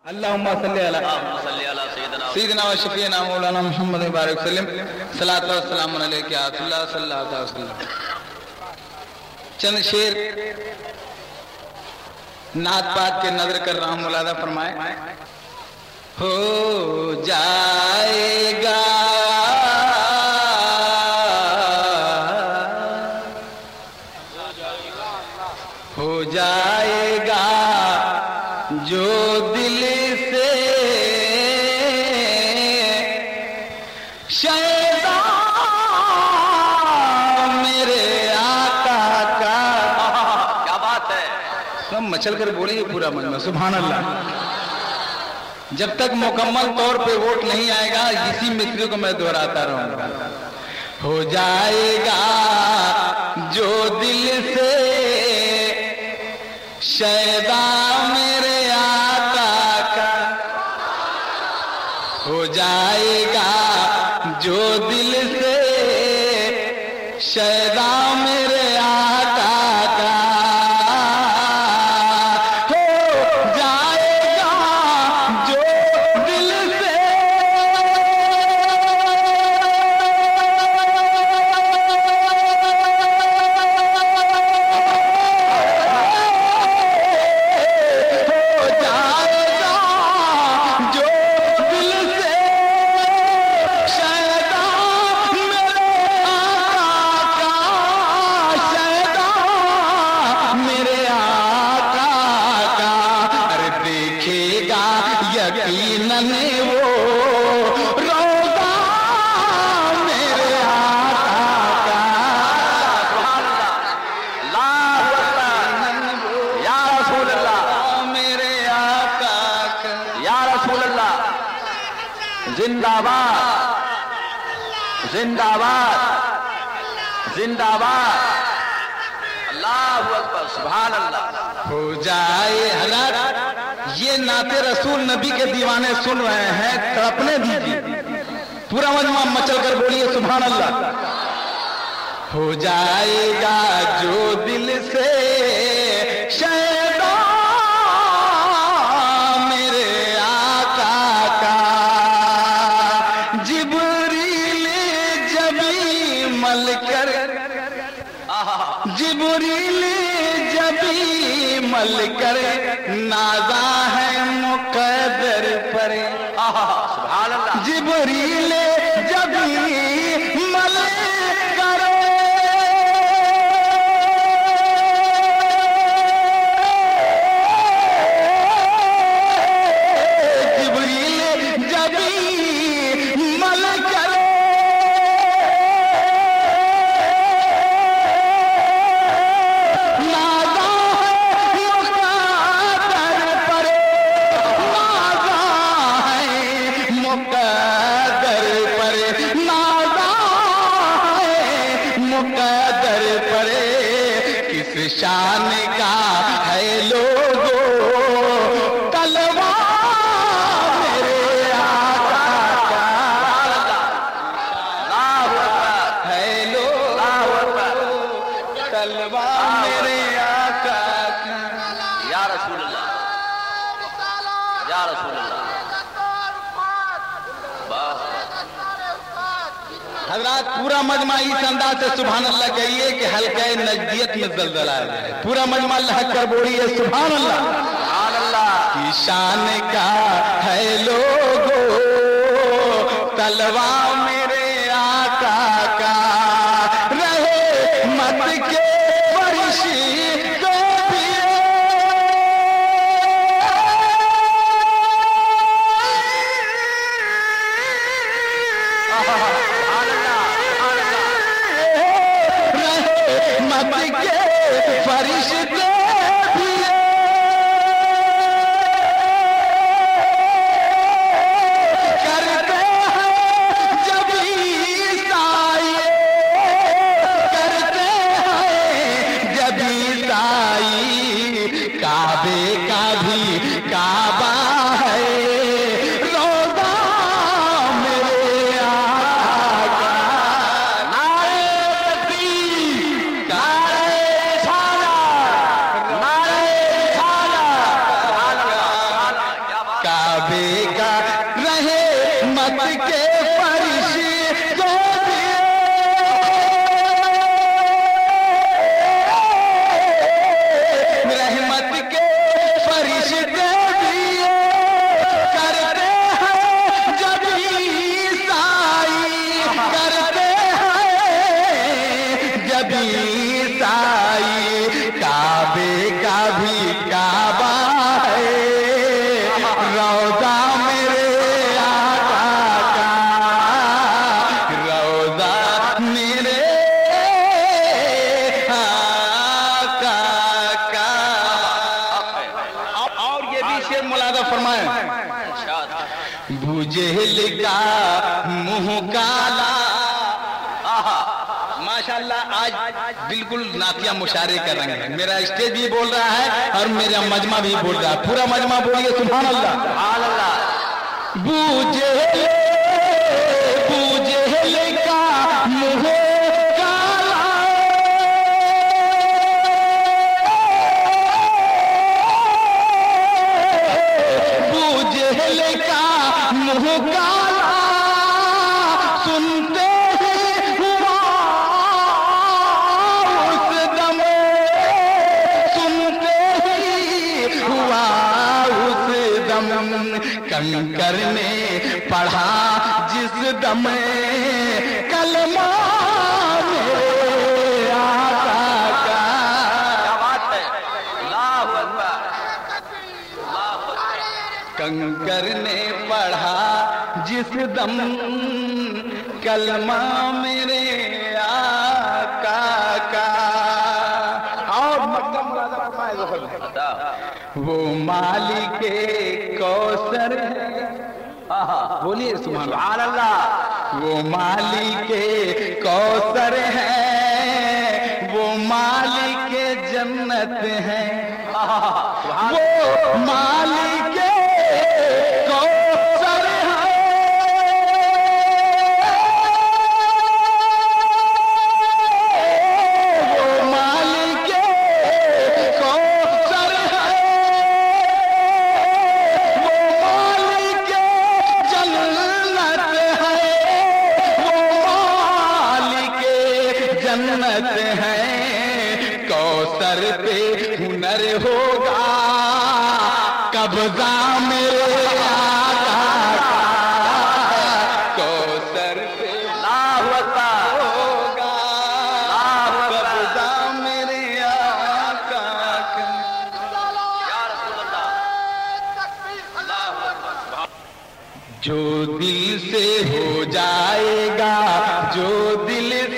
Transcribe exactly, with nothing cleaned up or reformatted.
اللهم صل على سيدنا وشفينا مولانا محمد بارك وسلم صلاۃ و سلام علیک یا رسول اللہ صلی اللہ علیہ وسلم. چند شعر نعت پاک کے نظر کر رہا ہوں، ملاحظہ فرمائے. ہو جائے گا ہو جائے گا جو دل سے شیدا میرے آقا کا. کیا بات ہے، سب مچل کر بولے یہ پورا مجمع سبحان اللہ. جب تک مکمل طور پہ ووٹ نہیں آئے گا اسی مصرے کو میں دہراتا رہوں گا. ہو جائے گا جو دل سے شیدا میرے آقا کا، ہو جائے گا جو دل سے شیدا میرے آقا کا. ہو جائے گا جو دل سے زندہ باد زندہ باد زندہ باد اللہ اکبر سبحان اللہ. ہو جائے حضرت یہ نعت رسول نبی کے دیوانے سن رہے ہیں، تڑپنے دیجیے. پورا مجمع مچل کر بولیے سبحان اللہ. ہو جائے گا جو دل سے شیدا میرے آقا کا. جبریل جبی مل کر جبریل جبی مل کر نازا ہے مقدر پر. سبحان اللہ. جبریل جبی مل کر جبریل جبی مل کر نازا ہے مقدر پر. نازا ہے مقدر پر. نازا ہے مقدر پر. کس شان کا ہے لوگو طلبا میرے آقا کا. ہے لوگو طلبا میرے آقا کا. یا رسول اللہ یا رسول اللہ. حضرات پورا مجمع اس انداز سے سبحان اللہ کہیے کہ حلقہ نجدیت میں زلزلہ آ جائے. پورا مجمع لہک کر بولیے سبحان اللہ. سبحان اللہ. کی شان کا ہے لوگو طلبا میرے آقا کا. رہے مت کے فرشی کو بھی مت کے فرشتے بھی کرتے ہیں جب काबे का रहे मत के फरिश्ते रहमत के फरिश्ते भी करते हैं जब ईसाई करते हैं जब ईसाई काबे का भी काबा है रौदा मेरे आका का रौदा मेरे आका का। और ये भी शेर मुलादा फरमाए बुझेल का मुंह काला। माशाल्लाह आज बिल्कुल नातिया मुशारे कर रहे हैं। मेरा स्टेज भी बोल रहा है और मेरा मजमा भी बोल रहा है। पूरा मजमा बोलिए सुभान अल्लाह। बूझे बूझे का मुंह काला बूझे का मुंह काला सुनते कंकर ने पढ़ा जिस दम कलमा मेरे आका का। क्या बात है, अल्लाहु अकबर, अल्लाहु अकबर। कंकर ने पढ़ा जिस दम कलमा मेरे आका का। और वो मालिके कौसर है। बोलिए सुभान अल्लाह। वो मालिके कौसर है वो मालिके जन्नत है वो मालिके कौसर है वो मालिके कौसर है जन्नत है कौसर पे हुनर होगा कब्जा मेरे आका का। कौसर पे होगा कब्जा मेरे आका का। जो दिल से हो जाएगा जो दिल